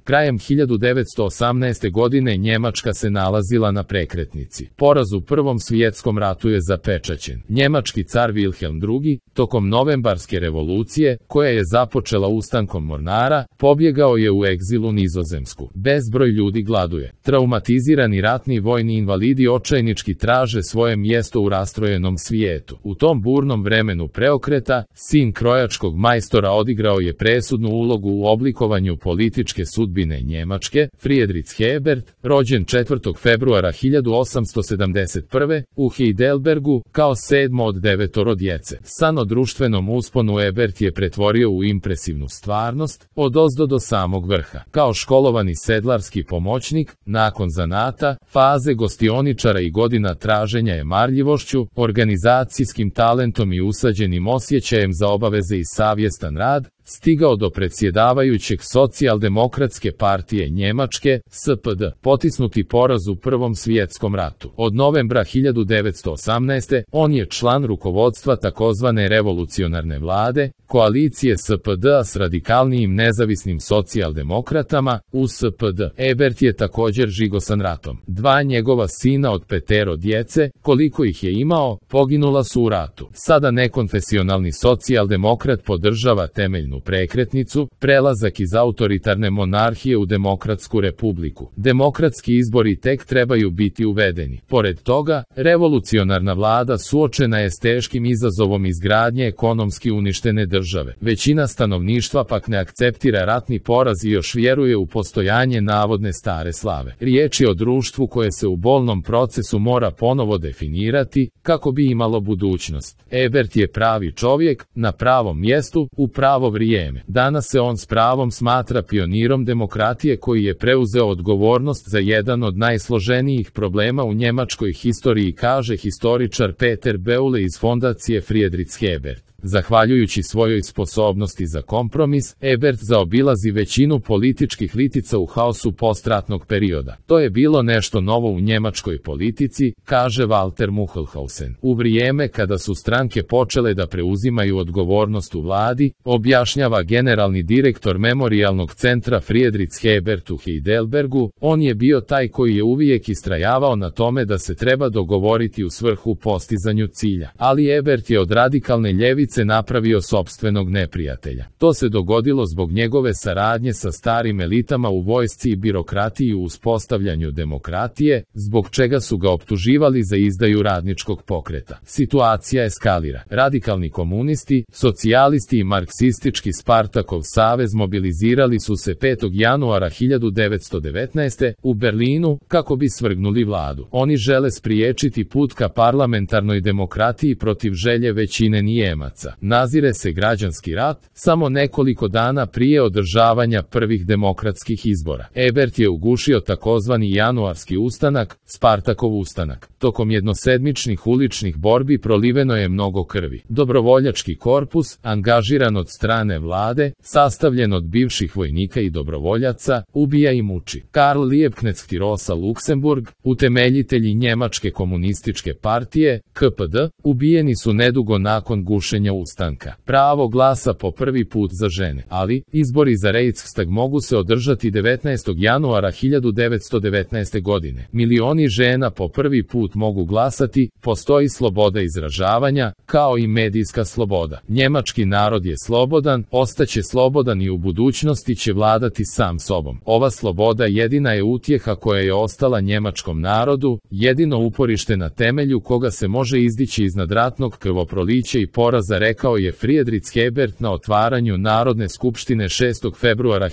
Krajem 1918. godine Njemačka se nalazila na prekretnici. Poraz u Prvom svjetskom ratu je zapečaćen. Njemački car Wilhelm II, tokom novembarske revolucije, koja je započela ustankom mornara, pobjegao je u egzil u Nizozemsku. Bezbroj ljudi gladuje. Traumatizirani ratni vojni invalidi očajnički traže svoje mjesto u rastrojenom svijetu. U tom burnom vremenu preokreta, sin krojačkog majstora odigrao je presudnu ulogu u oblikovanju političke sudbine Njemačke. Friedrich Hebert, rođen 4. februara 1871. u Heidelbergu, kao 7. od 9 djece. San o društvenom usponu Hebert je pretvorio u impresivnu stvarnost, odozdo do samog vrha. Kao školovani sedlarski pomoćnik, nakon zanata, faze gostioničara i godina traženja je marljivošću, organizacijskim talentom i usađenim osjećajem za obaveze i savjestan rad, stigao do predsjedavajućeg Socijaldemokratske partije Njemačke, SPD, potisnuti poraz u Prvom svjetskom ratu. Od novembra 1918. on je član rukovodstva takozvane revolucionarne vlade, koalicije SPD-a s radikalnijim nezavisnim socijaldemokratama, USPD. Hebert je također žigosan ratom. Dva njegova sina od 5 djece, koliko ih je imao, poginula su u ratu. Sada nekonfesionalni socijaldemokrat podržava temeljnu prekretnicu, prelazak iz autoritarne monarhije u demokratsku republiku. Demokratski izbori tek trebaju biti uvedeni. Pored toga, revolucionarna vlada suočena je s teškim izazovom izgradnje ekonomski uništene države. Većina stanovništva pak ne akceptira ratni poraz i još vjeruje u postojanje navodne stare slave. Riječ je o društvu koje se u bolnom procesu mora ponovo definirati, kako bi imalo budućnost. Hebert je pravi čovjek, na pravom mjestu, u pravo vrijeme. Danas se on s pravom smatra pionirom demokratije koji je preuzeo odgovornost za jedan od najsloženijih problema u njemačkoj historiji, kaže historičar Peter Beule iz fondacije Friedrich Hebert. Zahvaljujući svojoj sposobnosti za kompromis, Hebert zaobilazi većinu političkih litica u haosu postratnog perioda. To je bilo nešto novo u njemačkoj politici, kaže Walter Muchelhausen. U vrijeme kada su stranke počele da preuzimaju odgovornost u vladi, objašnjava generalni direktor memorijalnog centra Friedrich Hebert u Heidelbergu, on je bio taj koji je uvijek istrajavao na tome da se treba dogovoriti u svrhu postizanju cilja. Ali Hebert je od radikalne ljevice napravio sopstvenog neprijatelja. To se dogodilo zbog njegove saradnje sa starim elitama u vojsci i birokratiji u uspostavljanju demokratije, zbog čega su ga optuživali za izdaju radničkog pokreta. Situacija eskalira. Radikalni komunisti, socijalisti i marksistički Spartakov savez mobilizirali su se 5. januara 1919. u Berlinu kako bi svrgnuli vladu. Oni žele spriječiti put ka parlamentarnoj demokratiji protiv želje većine Nijemaca. Nazire se građanski rat, samo nekoliko dana prije održavanja prvih demokratskih izbora. Hebert je ugušio takozvani januarski ustanak, Spartakov ustanak. Tokom jednosedmičnih uličnih borbi proliveno je mnogo krvi. Dobrovoljački korpus, angažiran od strane vlade, sastavljen od bivših vojnika i dobrovoljaca, ubija i muči. Karl Liebknecht Rosa Luxemburg, utemeljitelji Njemačke komunističke partije, KPD, ubijeni su nedugo nakon gušenja ustanka. Pravo glasa po prvi put za žene, ali izbori za Reichstag mogu se održati 19. januara 1919. godine. Milioni žena po prvi put mogu glasati, postoji sloboda izražavanja, kao i medijska sloboda. Njemački narod je slobodan, ostaće slobodan i u budućnosti će vladati sam sobom. Ova sloboda jedina je utjeha koja je ostala njemačkom narodu, jedino uporište na temelju koga se može izdići iznad ratnog krvoprolića i poraza, rekao je Friedrich Hebert na otvaranju Narodne skupštine 6. februara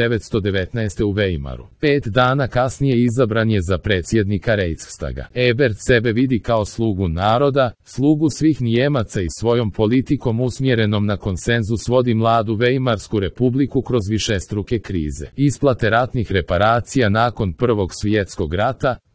1919. u Weimaru. 5 dana kasnije izabran je za predsjednika Reichstaga. Hebert sebe vidi kao slugu naroda, slugu svih Nijemaca i svojom politikom usmjerenom na konsenzus vodi mladu Weimarsku republiku kroz višestruke krize. Isplate ratnih reparacija nakon Prvog svjetskog rata,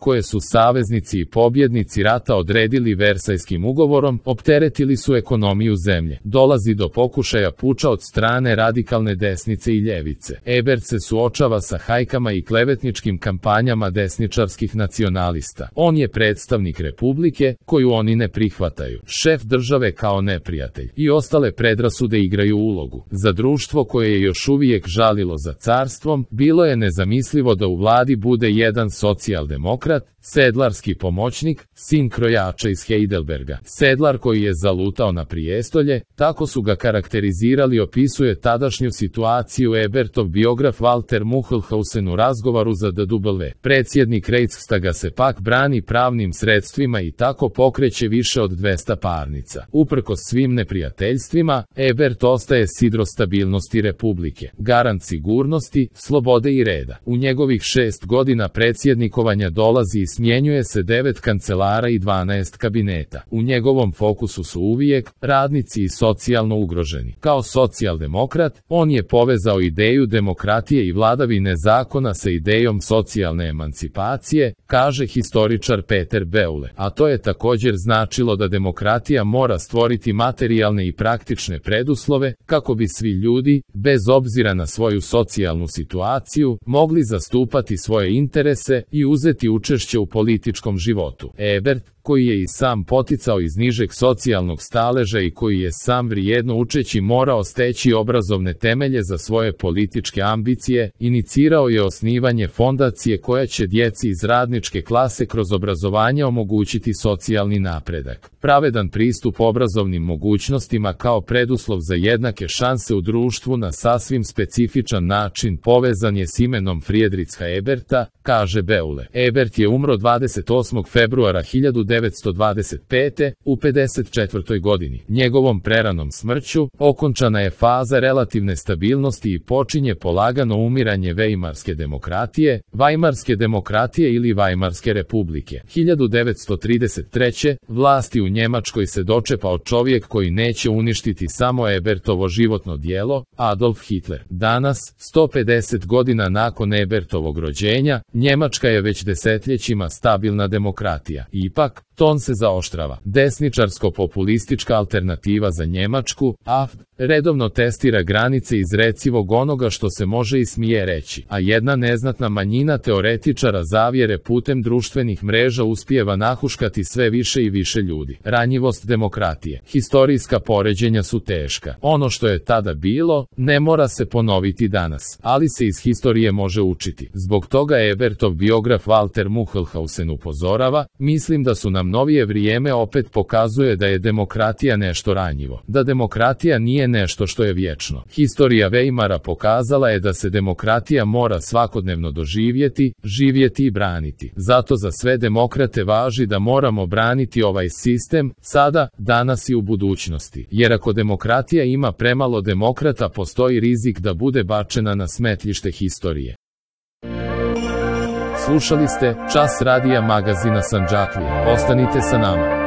koje su saveznici i pobjednici rata odredili Versajskim ugovorom, opteretili su ekonomiju zemlje. Dolazi do pokušaja puča od strane radikalne desnice i ljevice. Ebert se suočava sa hajkama i klevetničkim kampanjama desničarskih nacionalista. On je predstavnik republike, koju oni ne prihvataju, šef države kao neprijatelj, i ostale predrasude igraju ulogu. Za društvo koje je još uvijek žalilo za carstvom, bilo je nezamislivo da u vladi bude jedan socijaldemokrat, sedlarski pomoćnik, sin krojača iz Heidelberga. Sedlar koji je zalutao na prijestolje, tako su ga karakterizirali, opisuje tadašnju situaciju Ebertov biograf Walter Muchelhausen u razgovoru za DW. Predsjednik Reichstaga se pak brani pravnim sredstvima i tako pokreće više od 200 parnica. Uprkos svim neprijateljstvima, Ebert ostaje sidro stabilnosti republike, garant sigurnosti, slobode i reda. U njegovih 6 godina predsjednikovanja dolazi i smjenjuje se 9 kancelara i 12 kabineta. U njegovom fokusu su uvijek radnici i socijalno ugroženi. Kao socijaldemokrat, on je povezao ideju demokratije i vladavine zakona sa idejom socijalne emancipacije, kaže historičar Peter Beule. A to je također značilo da demokratija mora stvoriti materijalne i praktične preduslove kako bi svi ljudi, bez obzira na svoju socijalnu situaciju, mogli zastupati svoje interese i uzeti učešće u političkom životu. Ebert, koji je i sam poticao iz nižeg socijalnog staleža i koji je sam vrijedno učeći morao steći obrazovne temelje za svoje političke ambicije, inicirao je osnivanje fondacije koja će djeci iz radničke klase kroz obrazovanje omogućiti socijalni napredak. Pravedan pristup obrazovnim mogućnostima kao preduslov za jednake šanse u društvu na sasvim specifičan način povezan je s imenom Friedricha Eberta, kaže Beule. Ebert je umro 28. februara 1925. u 54. godini. Njegovom preranom smrću okončana je faza relativne stabilnosti i počinje polagano umiranje Vejmarske demokratije ili Vajmarske republike. 1933. vlasti u Njemačkoj se dočepao čovjek koji neće uništiti samo Ebertovo životno djelo, Adolf Hitler. Danas, 150 godina nakon Ebertovog rođenja, Njemačka je već desetljećima stabilna demokratija. Ipak, ton se zaoštrava. Desničarsko-populistička alternativa za Njemačku, AfD, redovno testira granice izrecivog onoga što se može i smije reći, a jedna neznatna manjina teoretičara zavjere putem društvenih mreža uspijeva nahuškati sve više i više ljudi. Ranjivost demokratije. Historijska poređenja su teška. Ono što je tada bilo, ne mora se ponoviti danas, ali se iz historije može učiti. Zbog toga Ebertov biograf Walter Muchelhausen upozorava, mislim da su nam novije vrijeme opet pokazuje da je demokratija nešto ranjivo, da demokratija nije nešto što je vječno. Historija Weimara pokazala je da se demokratija mora svakodnevno doživjeti, živjeti i braniti. Zato za sve demokrate važi da moramo braniti ovaj sistem, sada, danas i u budućnosti. Jer ako demokratija ima premalo demokrata, postoji rizik da bude bačena na smetlište historije. Slušali ste Čas radija magazina Sandžaklije. Ostanite sa nama.